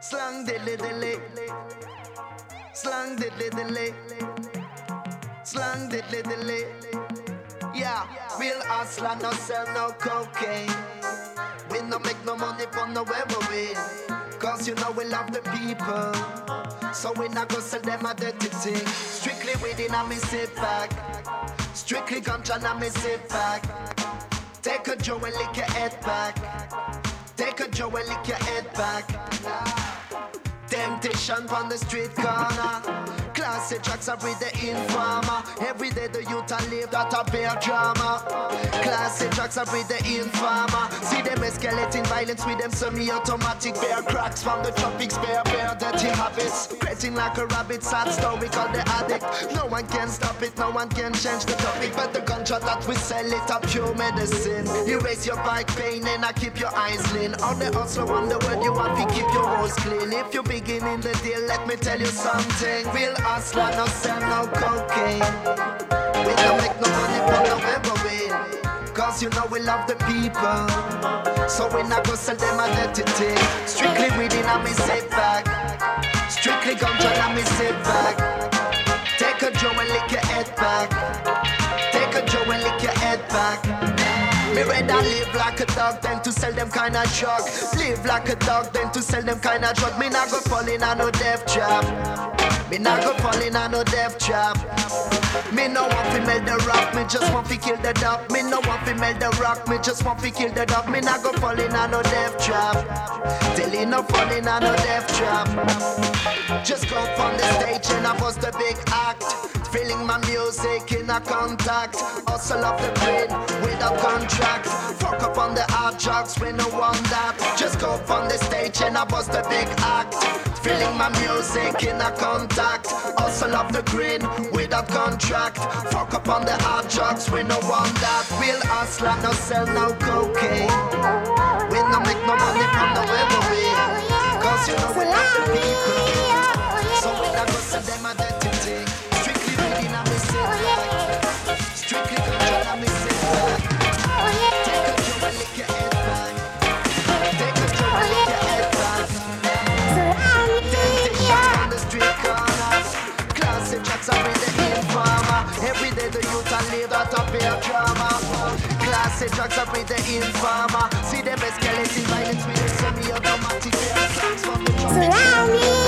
Slang diddly diddly. Slang diddly diddly. Slang diddly diddly. Yeah, real hustler no sell no cocaine. We no make no money from no heroin. Cause you know we love the people. So we not go sell them a dirty thing. Strictly weed and me sit back. Strictly ganja and me sit back. Take a Joe and lick your head back. Take a Joe and lick your head back. Temptation on the street corner. Classic tracks every day informer. Every day the youth a live that a bear drama. Classic tracks every day informer. See them escalating violence with them semi-automatic bear cracks from the tropics. Bear dirty habits. Creating like a rabbit. Sad story called the addict. No one can stop it. No one can change the topic. But the ganja that we sell it a pure medicine. Erase your back pain and I keep your eyes lean. On the hustle on the word you want to keep your holes clean. If you beginning the deal, let me tell you something. Real hustler no sell no cocaine. We don't make no money from no heroin. Cause you know we love the people. So we not go sell them a dirty thing. Strictly weeding and me sit back. Strictly ganja and me sit back. Take a Joe and lick your head back. Take a Joe and lick your head back. Me rather live like a dog than to sell them kind of drug. Live like a dog than to sell them kind of drug. Me not go fall in a no death trap. Me not go fall in a no death trap. Me no want to melt the rock, me just want to kill the dog. Me no want to melt the rock, me just want to kill the dog. Me not go fall in a no death trap. Tell you no fall in a no death trap. Just go up on the stage and I bust the big act. Feeling my music in a contact. Hustle off the brain without contract. Fuck up on the hard drugs, we no want that. Just go up on the stage and I bust the big act. Feeling my music in a contact. Hustle off the green without contract. Fuck up on the hard drugs, we no want that. Real hustler no sell no cocaine. We no make no money from the heroin. Cause you know we love the people. So we not go sell them a dirty thing. Strictly reading and me sit back. Strictly control and me sit back. Take a Joe and lick your head back. Take a Joe and lick your head back. Temptation on the street corners. Classic tracks every day informer. Every day the youth a live that a bear drama. Classic tracks every day informer. See them escalating violence with a semi-automatic bear tracks from the tropics.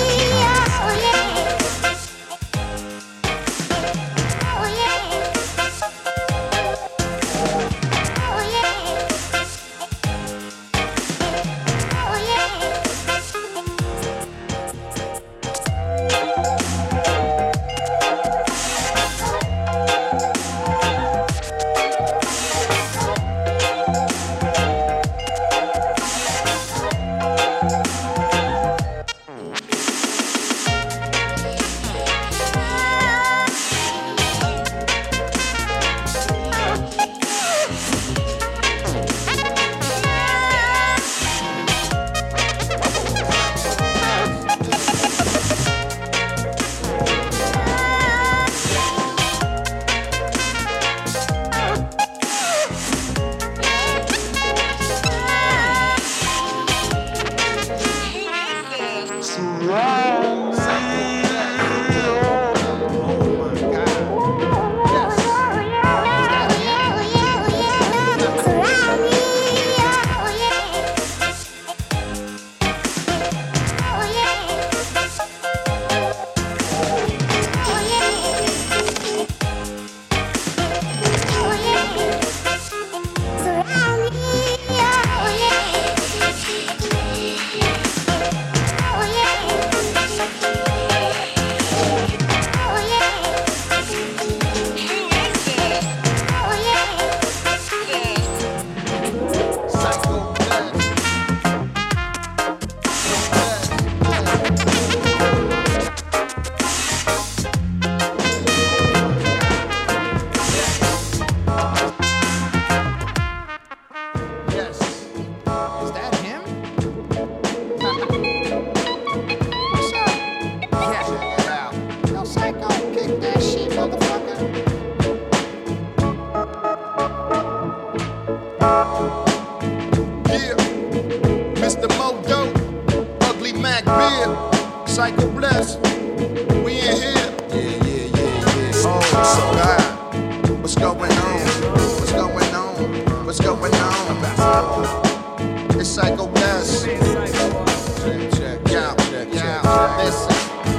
Mac Beer, Psycho Bless. We in here. Yeah. Oh, so God. What's going on? What's going on? What's going on? It's Psycho Bless. Check. Listen.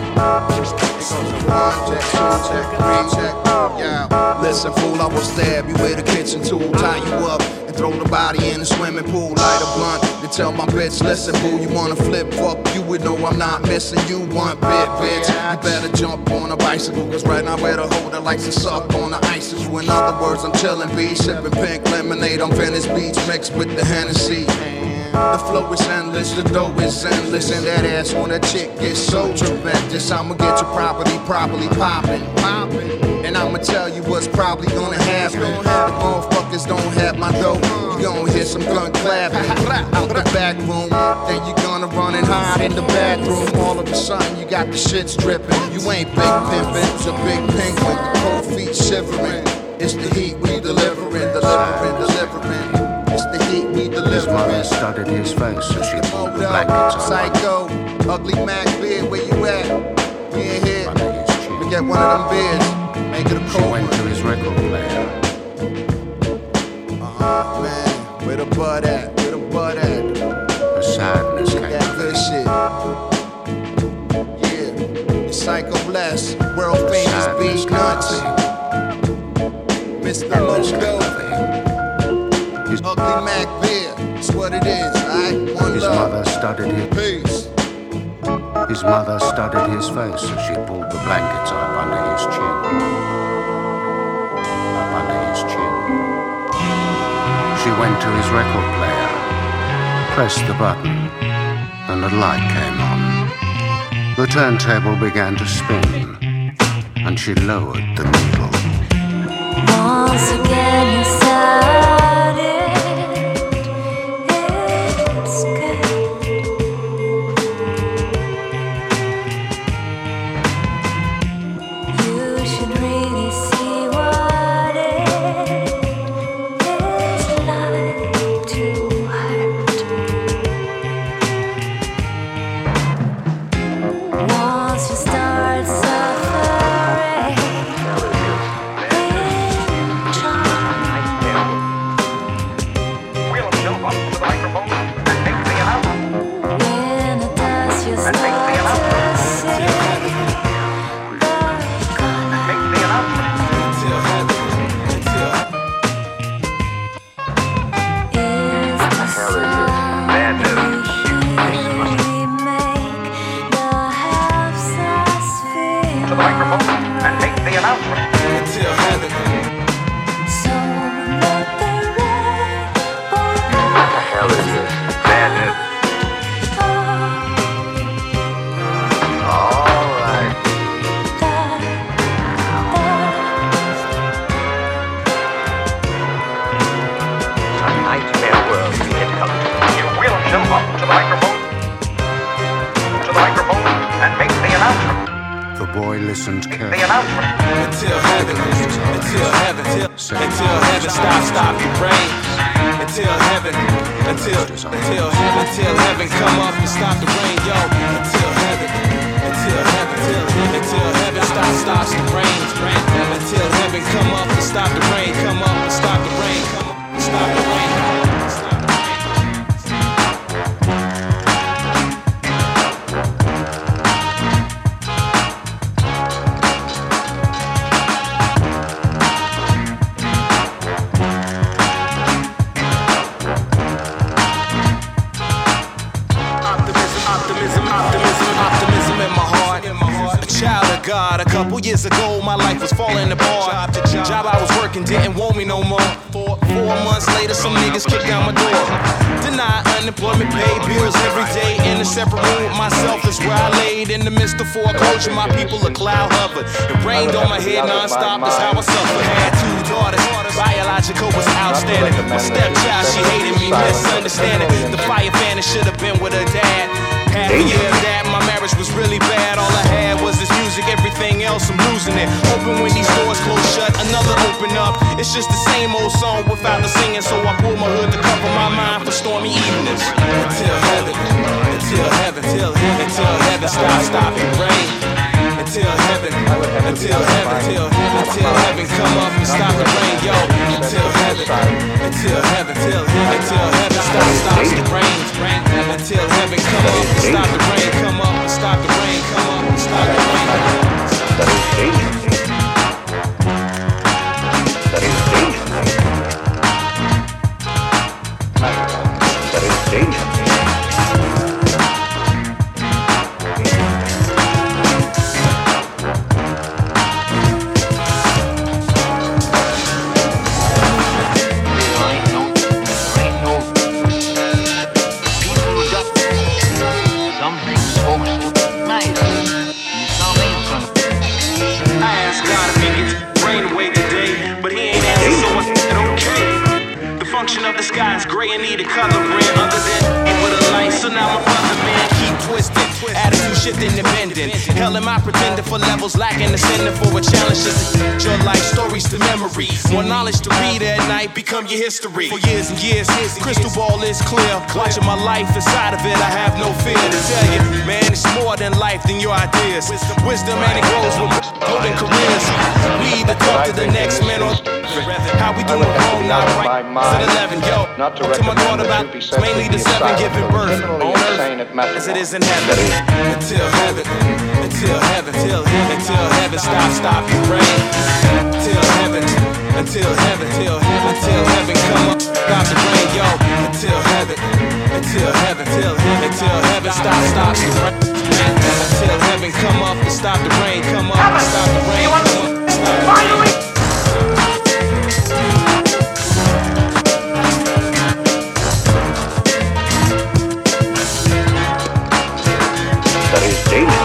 Listen, fool, I will stab you with a kitchen tool, tie you up, and throw the body in the swimming pool. Light a blunt, then tell my bitch, listen, boo, you wanna flip, fuck you would know I'm not missing you one bit, bitch. You better jump on a bicycle, cause right now I better hold her like to suck on the ices. In other words, I'm chillin', B, sippin' pink lemonade on Venice Beach mixed with the Hennessy. The flow is endless, the dough is endless, and that ass on that chick gets so tremendous. I'ma get your property properly poppin'. And I'ma tell you what's probably gonna happen. The motherfuckers don't have my dough. You gon' hear some gun clapping out the back room. Then you gonna run and hide in the bathroom. All of a sudden you got the shit stripping. You ain't big pimpin', it's a big penguin. The cold feet shivering. It's the heat we delivering. It's the heat we delivering. His mother studied his face as she pulled the blankets on. Psycho, Ugly Mac Beard, where you at? We in here. We get one of them beers. Make it a cold. She went to his record player. Man, where the bud at? Her sadness came that good shit. Yeah, it's Psycho Bless, world famous beat nuts. Mr. Logo, Ugly Mac Beer, it's what it is, alright? One his love. Mother studied his Peace. His mother studied his face as she pulled the blankets up under his chin. She went to his record player, pressed the button, and a light came on. The turntable began to spin, and she lowered the needle. Once again you started, it's good. You should really see what it is like to hurt. Once you start suffering, listened carefully. Until heaven stop your brain. Until heaven come up and stop the rain, yo. Until heaven stops the rain. Until heaven come up and stop the rain, come up and stop the rain, come up and stop the rain. God, a couple years ago, my life was falling apart. Job I was working didn't want me no more. 4 months later, some niggas kicked down my door. Denied unemployment, paid bills every day. In a separate room with myself is where I laid. In the midst of foreclosure, my people a cloud hovered. It rained on my head non-stop, that's how I suffered. Had 2 daughters, biological was outstanding. My stepchild, she hated me, misunderstanding. The fire fan should have been with her dad. Half a year of that, my marriage was really bad. All I had was this music, everything else I'm losing it. Open when these doors close shut, another open up. It's just the same old song without the singing, so I pull my hood to cover my mind for stormy evenings. Until heaven stop the rain. Until heaven come up and stop the rain, yo. Until heaven stops the rain. Until heaven come up and stop the rain, come up and stop the rain, come up and stop the rain. That is dangerous. That is dangerous. That is dangerous. Of the sky is gray and need a coloring other than with a light. So now my brother man keep twisted, attitude shifting and bending. Hell am I pretending for levels lacking, ascending for a challenge just to your life stories to memory. More knowledge to read at night, become your history. For years and years, crystal ball is clear. Watching my life inside of it, I have no fear to tell you, man, it's more than life than your ideas. Wisdom and it grows with golden careers. We either talk to the next man or how we doing wrong, not right. At 11, yo, Not to to my daughter recommend about that you be sentenced mainly to the be 7 asylum, giving but birth criminally on insane earth at as it is in Matthew. heaven. Until heaven stop the rain. Until heaven come up, stop the rain, yo. Until heaven stop the rain. Until heaven come up and stop the rain, come up and stop the rain, come up and stop the rain. That is dangerous.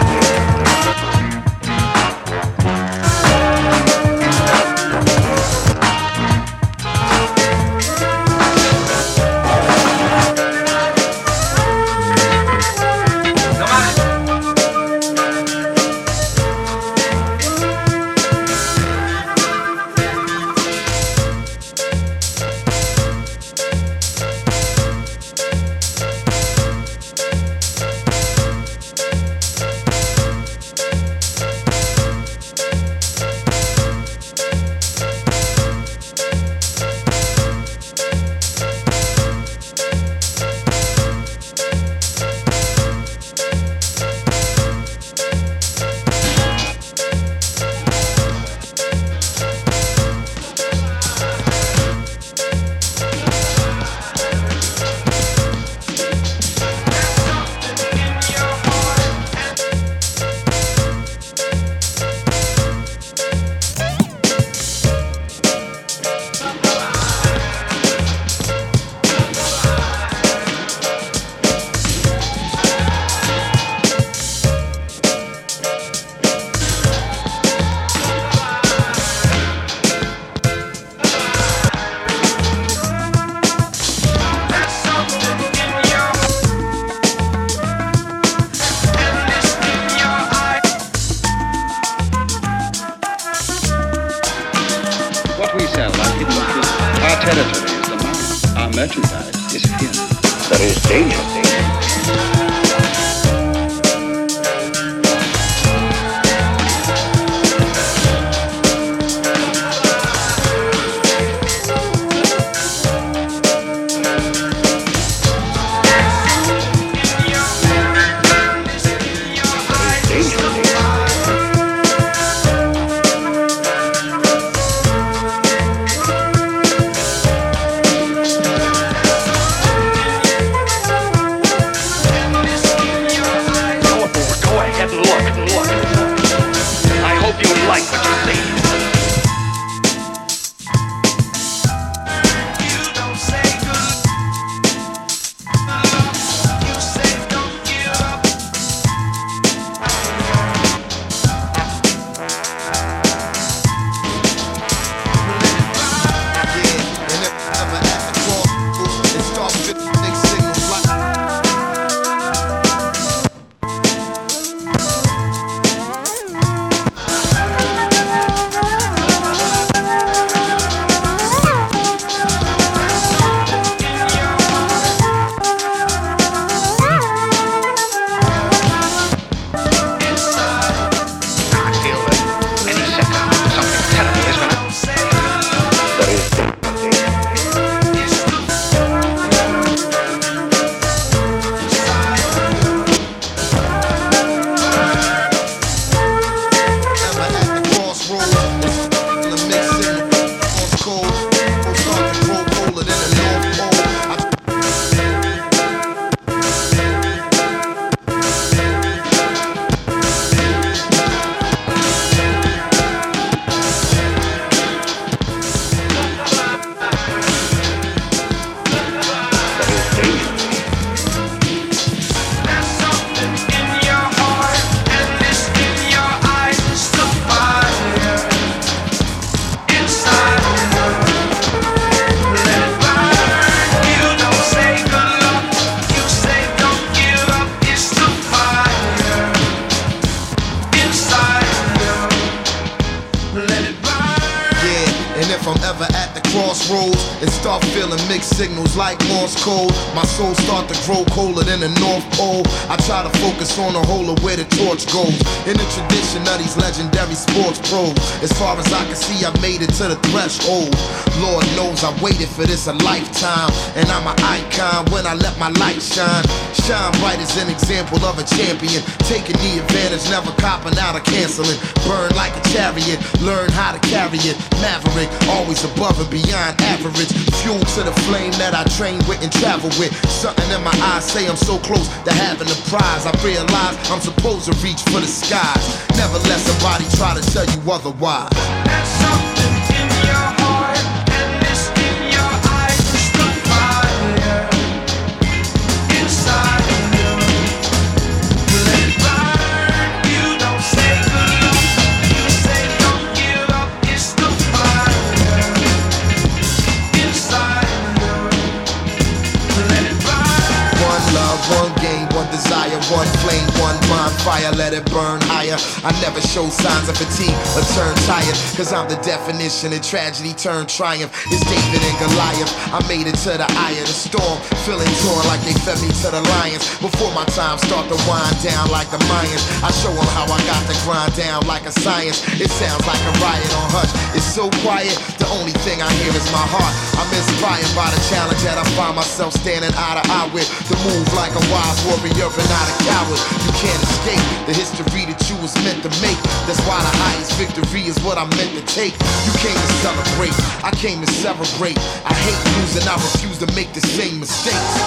territory is the mountain. Our merchandise is here. There is danger. crossroads and start feeling mixed signals like Morse code. My soul start to grow colder than the North Pole. I try to focus on the whole of where the torch goes. In the tradition of these legendary sports pros, as far as I can see, I've made it to the threshold. Lord knows I waited for this a lifetime, and I'm an icon when I let my light shine. Shine bright as an example of a champion, taking the advantage, never copping out or canceling. Burn like a chariot, learn how to carry it. Maverick, always above and beyond average. Fuel to the flame that I train with and travel with. Something in my eyes say I'm so close to having the prize. I realize I'm supposed to reach for the skies. Never let somebody try to tell you otherwise. There's something in your heart, and it's in your eyes. It's the fire inside you. Let it burn. You don't say good luck. You say don't give up. It's the fire inside you. Let it burn. One love, one game, one desire, one flame, one bonfire, let it burn higher. I never show signs of fatigue or turn tired, cause I'm the definition of tragedy turned triumph. It's David and Goliath, I made it to the eye of the storm, feeling torn like they fed me to the lions. Before my time start to wind down like the Mayans, I show them how I got to grind down like a science. It sounds like a riot on hush, it's so quiet, the only thing I hear is my heart. I'm inspired by the challenge that I find myself standing eye to eye with. To move like a wise warrior and not a coward. You can't escape the history that you was meant to make. That's why the highest victory is what I'm meant to take. You came to celebrate, I came to celebrate. I hate losing, I refuse to make the same mistakes.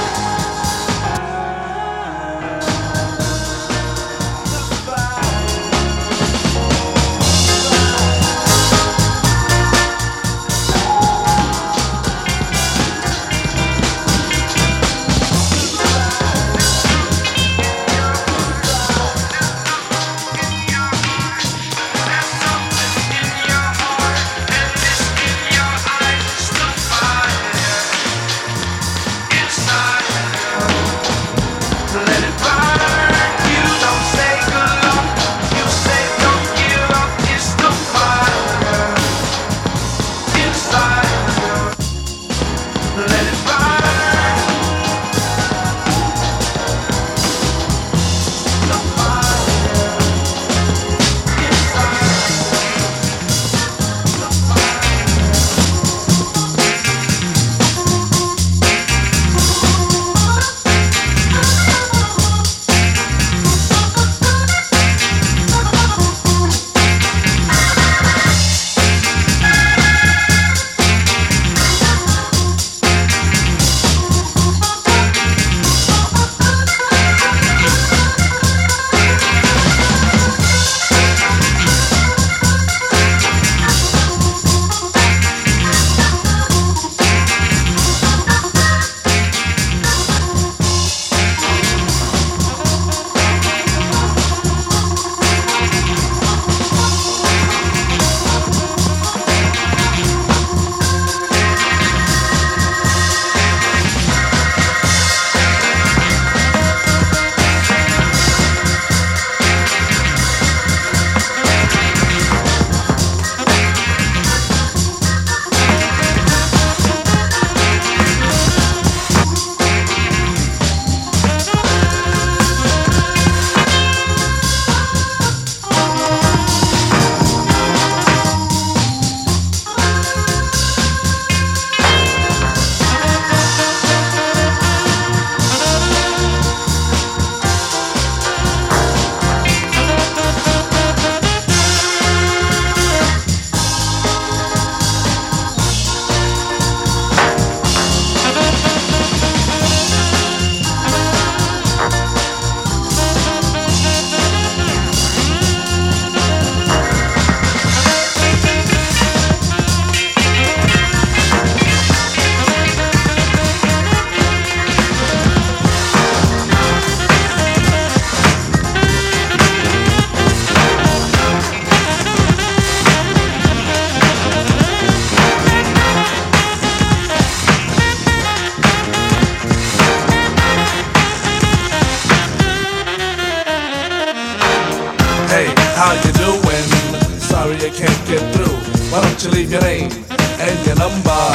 How you doing? Sorry I can't get through. Why don't you leave your name and your number?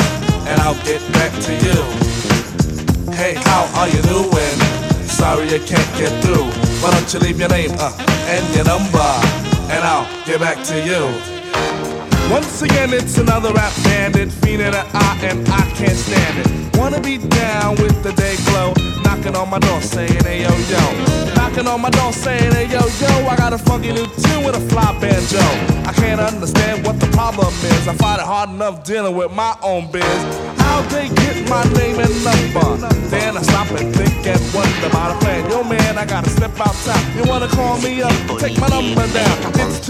and I'll get back to you. Hey, how are you doing? Sorry I can't get through. Why don't you leave your name and your number, and I'll get back to you. Once again, it's another rap bandit, fiending an eye, and I can't stand it. Wanna be down with the day glow, knocking on my door saying, hey yo yo. Knocking on my door saying, hey yo yo, I got a funky new tune with a fly banjo. I can't understand what the problem is. I find it hard enough dealing with my own biz. How'd they get my name and number? Then I stop and think and wonder about a plan. Yo man, I gotta step outside. You wanna call me up? Take my number down. It's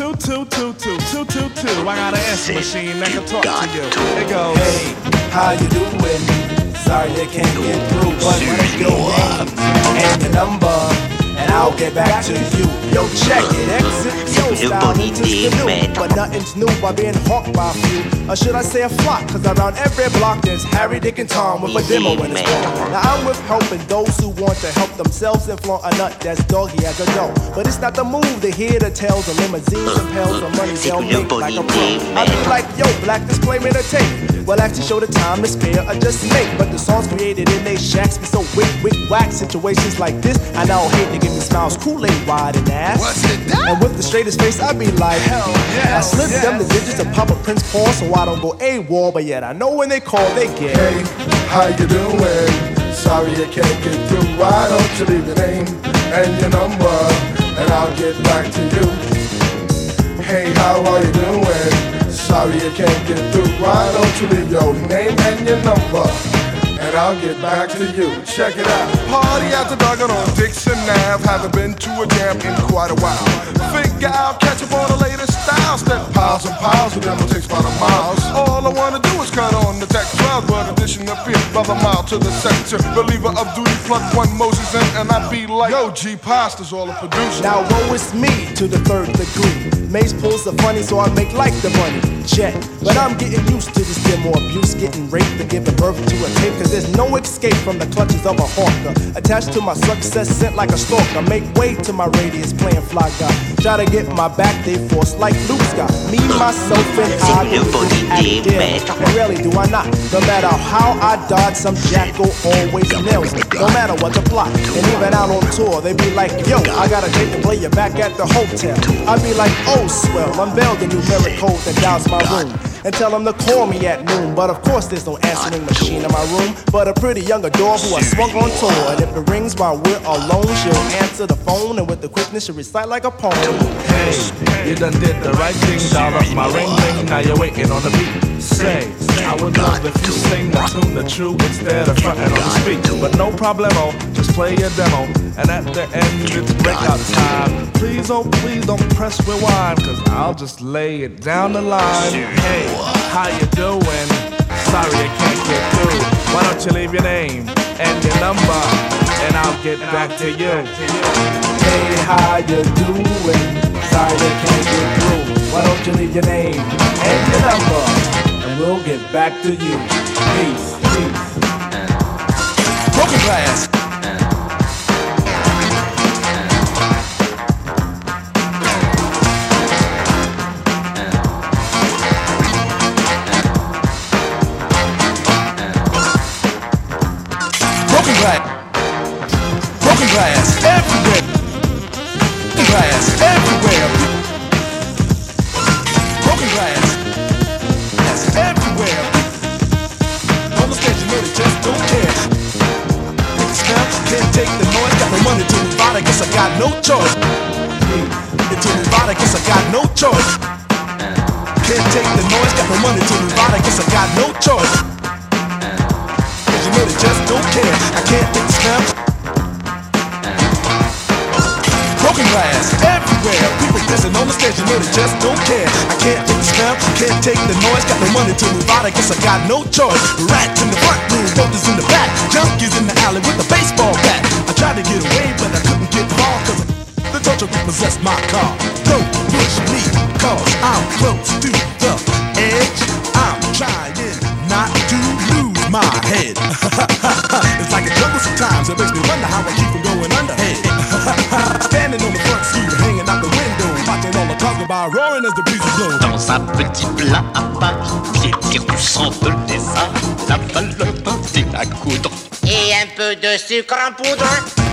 2222222. I got an answer machine that can talk to you. It goes, hey, how you doing? Sorry I can't get through, but what's your name and your number, and I'll get back to you. Yo, check it, exit your style into the new, but nothing's new by being hawked by a few. Or should I say a flock, cause around every block there's Harry, Dick, and Tom with a demo in his phone. Now I'm with helping those who want to help themselves and flaunt a nut that's doggy as a dough. But it's not the move to hear the tales of limousines and pills of money they'll make like a pro. I be like, yo, black disclaimer to tape. Well, actually show the time to spare or just make. But the songs created in they shacks be so wick, whack. Situations like this, I now hate to give me smiles, Kool-Aid wide and ass. What's it that? And with the straightest face, I be like, hell yeah. I slip them the digits of Papa Prince Paul so I don't go AWOL. But yet I know when they call, they get. Hey, how you doing? Sorry I can't get through. Why don't you leave your name and your number, and I'll get back to you. Hey, how are you doing? Sorry I can't get through. Why don't you leave your name and your number, and I'll get back to you. Check it out. Party at the Duggan on Dixon Ave. Haven't been to a jam in quite a while. Figure I'll catch up on the latest styles. Step piles and piles of them will take about a mile. All I wanna do is cut on the tech 12, but addition appear brother mile to the sector. Reliever of duty, plug one Moses in, and I be like, yo, G Pasta's all the producer. Now woe is me to the third degree. Mace pulls the funny, so I make like the money. Jet, but I'm getting used to this demo abuse, getting raped and giving birth to a tape. Cause there's no escape from the clutches of a hawker. Attached to my success, sent like a stalker. Make way to my radius, playing fly guy. Try to get my back, they force like Luke's got. Me, myself, and I and really do I not. No matter how I dodge, some jackal always nails me. No matter what the plot. And even out on tour, they be like, yo, I got a date to play you back at the hotel. I be like, oh swell, unveil the numeric code that dials my room. And tell them to call me at noon. But of course there's no answering machine in my room, but a pretty young adore who I swung on tour. And if it rings while we're alone, she'll answer the phone, and with the quickness she'll recite like a poem. Hey, you done did the right thing, dial up my ring ring, now you're waiting on the beat. Say, I would love if you sing the tune the true instead of frontin' on the speak. But no problemo, just play your demo, and at the end it's breakout time. Please, oh please don't press rewind, cause I'll just lay it down the line. Hey, how you doing? Sorry I can't get through. Why don't you leave your name and your number, and I'll get back to you. Hey, how you doing? Sorry I can't get through. Why don't you leave your name and your number, and we'll get back to you. Peace, peace. Broken glass. Broken glass everywhere. Broken glass everywhere. Broken glass. Yes, everywhere. On the stage, you know they just don't care. Take the smell, can't take the noise. Got no money to move out, I guess I got no choice. To move out, I guess I got no choice. Can't take the noise, got no money to move out, I guess I got no choice. Cause you know they just don't care. I can't take the smell. Broken glass everywhere. People dancing on the stage, you know they just don't care. I can't take the smell, can't take the noise. Got no money to move out, I guess I got no choice. Rats in the front room, brothers in the back, junkies in the alley with a baseball bat. I tried to get away, but I couldn't get far, cause the torture repossessed my car. Don't push me, cause I'm close to the edge. I'm trying not to lose my head. It's like a jungle sometimes, it makes me wonder how I keep from going underhead. Standing on the front seat, hanging out the window, watching all the talk about roaring as the breeze blows. Dans un petit plat à Paris, pied qui ressemble des arts. la balle portée à coudre. Et un peu de sucre en poudre.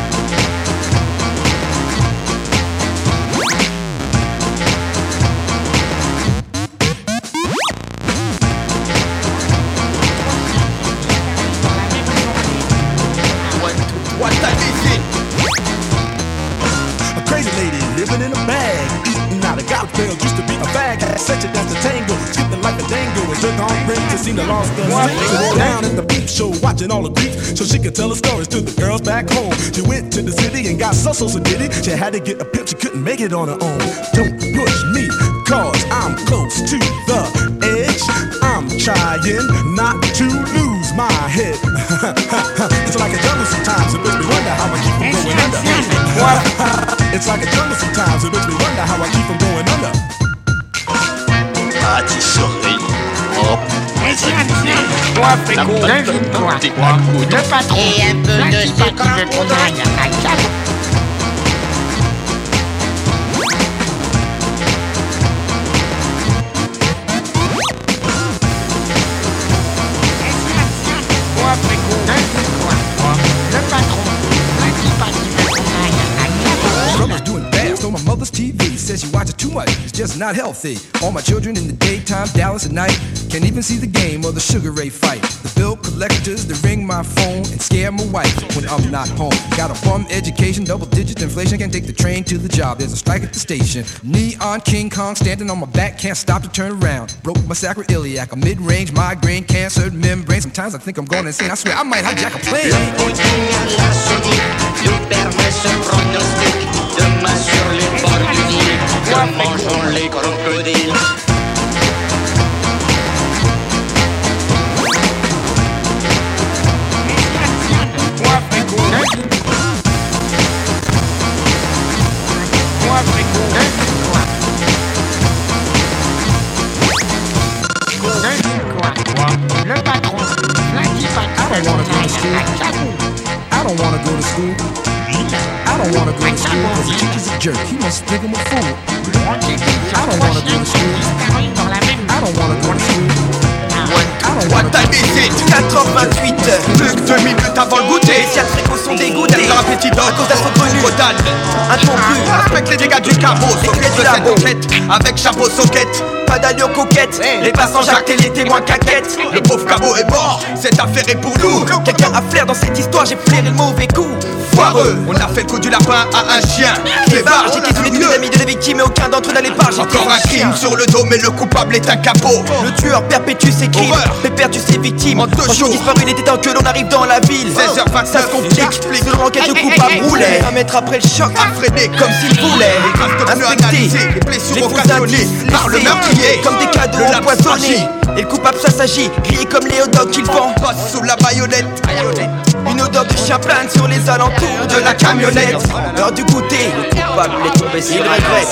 What time is it? A crazy lady living in a bag, eating out of garbage pail, used to be a bag, had such a dance to tango, skipping like a dango, and took on rings to seem to lost the sense. Down at the peep show, watching all the creeps, so she could tell her stories to the girls back home. She went to the city and got so diddy. She had to get a pimp, she couldn't make it on her own. Don't push me, cause I'm close to the edge. I'm trying not to lose my head. It's like a jungle sometimes, it makes me wonder how I keep from going under. It's like a jungle sometimes, it makes me wonder how I keep from going under. Pâtisserie. Oh, Toi, Péco, devine-toi. Le patron. Et un peu de sucre en poudre. Mother's TV says you watch it too much, it's just not healthy. All my children in the daytime, Dallas at night, can't even see the game or the Sugar Ray fight. The bill collectors, they ring my phone and scare my wife when I'm not home. Got a bum education, double-digit inflation, can't take the train to the job, there's a strike at the station. Neon King Kong standing on my back, can't stop to turn around. Broke my sacroiliac, a mid-range migraine, cancer, membrane. Sometimes I think I'm going insane, I swear I might hijack a plane. Demain sur les bords du Nil, nous mangeons les crocodiles. Le patron, lundi I don't wanna go to school. I don't wanna go to school because the teacher's a jerk. He must think I'm a fool. I don't wanna go to school. I don't wanna go to school. What time is it? 4h28. Plus que 2 minutes avant le goûter. Les ciels précoces sont dégoûtés. T'aimes l'appétit d'or à cause d'être connu. Total. Incongru. Respecte les dégâts du carreau. S'occupe de cette enquête avec chapeau soquette. Pas d'allure coquette. Les passants jactent et les témoins caquettes. Le pauvre cabot est mort. Cette affaire est pour nous. Quelqu'un a flair dans cette histoire. J'ai flairé le mauvais coup. Foireux. On a fait le coup du lapin à un chien. Clébard. J'ai tous les amis de la victime et aucun d'entre eux n'allait pas. Encore un crime sur le dos mais le coupable est un capot. Le tueur perpétue ses crimes. Pépère tue ses victimes. En 2 jours disparu, il était temps que l'on arrive dans la ville. 16h29. Ça se complique. Selon l'enquête, le coupable roulait. Un mètre après le choc, Alfredé comme s'il voulait inspecter les blessures occasionnées par le meurtrier. comme des cadeaux empoisonnés. Et le coupable, ça s'agit, grillé comme les hot dogs qu'il vend. Passe sous la baïonnette. Une odeur de chien plane sur les alentours de la camionnette. L'heure du goûter, le coupable est tombé, s'il regrette.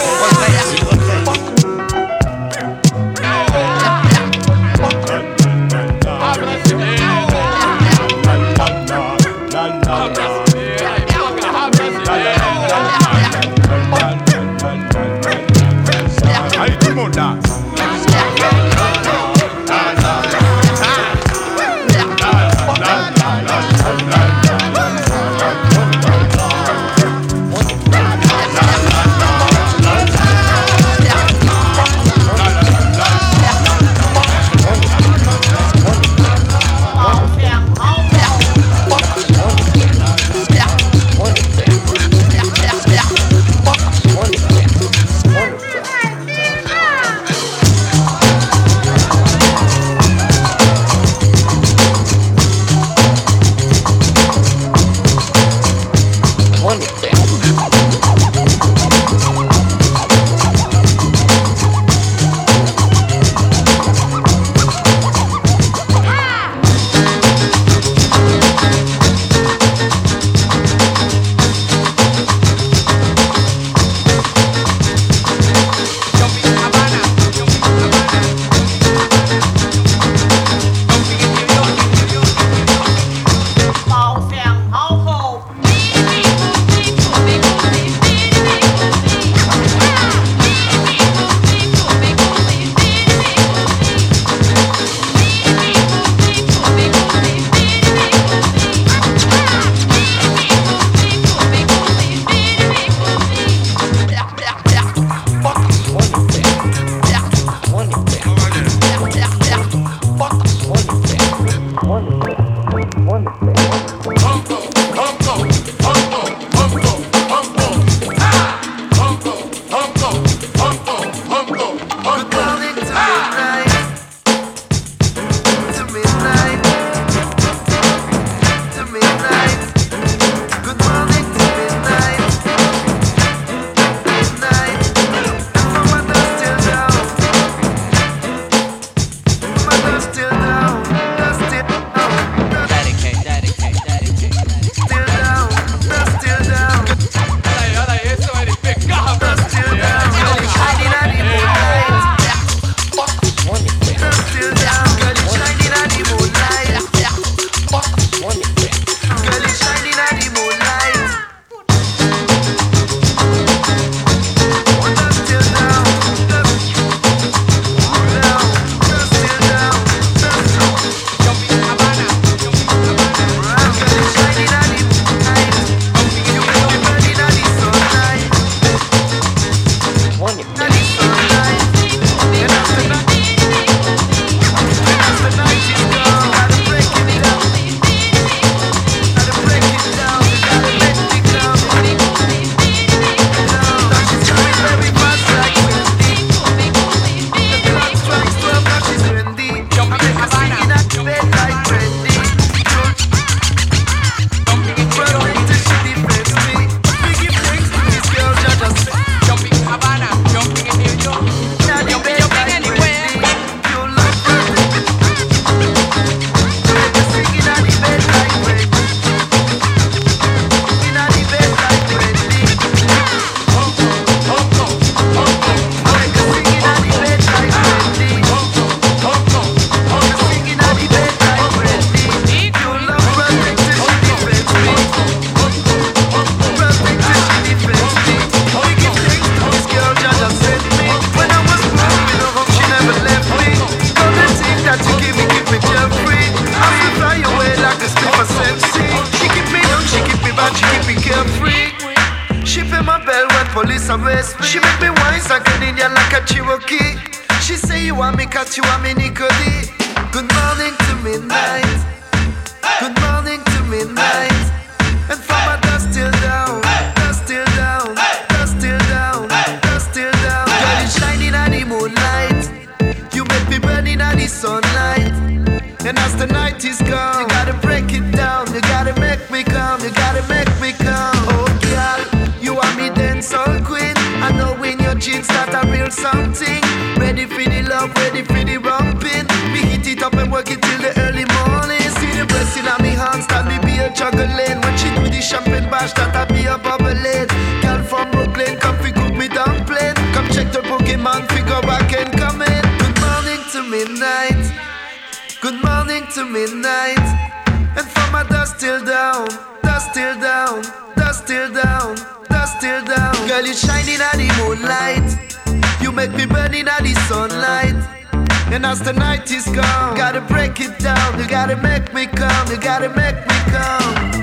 when police arrest me. She make me wise like an Indian like a Cherokee. She say you want me cause you want me Nicody. Good morning to midnight. Good morning to midnight. And from my dust till down, dust till down, dust till down, dust till down. Girl, it's shining on the moonlight. You make me burning on the sunlight. And as the night is gone, you gotta break it down. You gotta make me come, you gotta make me come. Oh girl, you are me dancehall queen. I know in your jeans that a real something. Ready for the love, ready for the romping. We hit it up and work it till the early morning. See the blessing on me hands, that me be a juggling. When she do the champagne bash, that I be a bubbling. Girl from Brooklyn, come fi cook me dumpling. Come check the Pokemon, figure back and come in. Good morning to midnight. Good morning to midnight. And from my dust till down, dust till down, dust till down, dust till down. Girl, you shining on the moonlight. You make me burning on the sunlight. And as the night is gone, gotta break it down. You gotta make me come, you gotta make me come.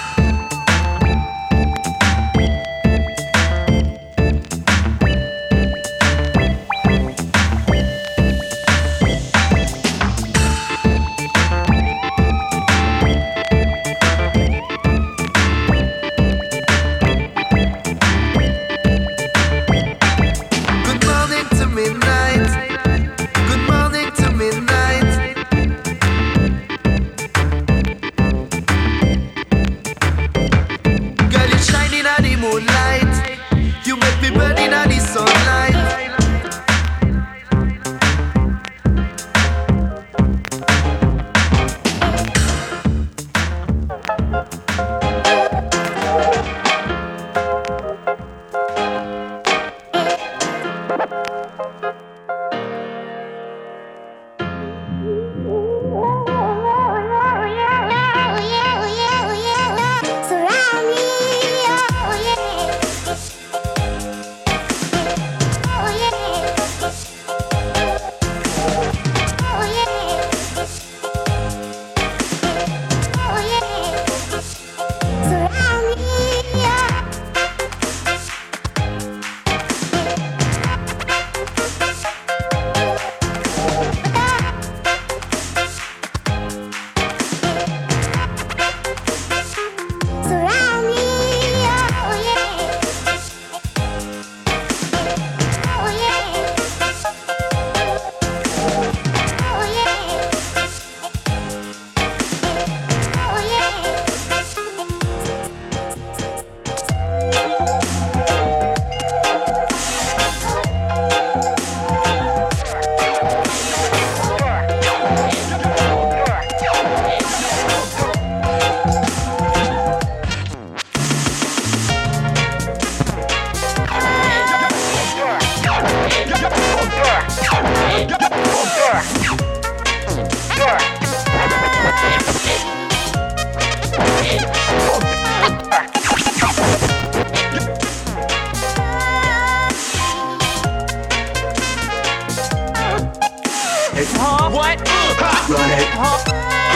What? Run it. What?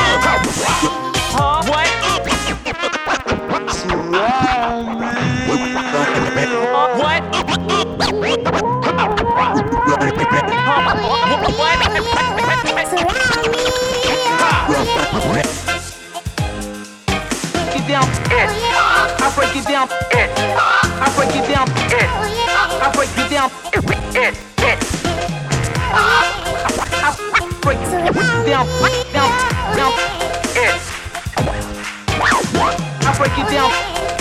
I break it down, I break it down, I break it down, I break it down, I break it down,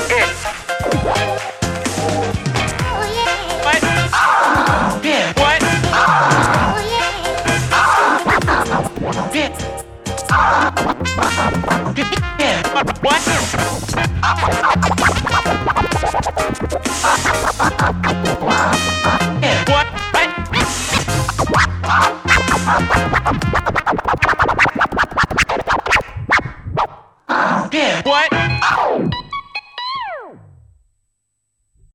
What? Yeah. What? What?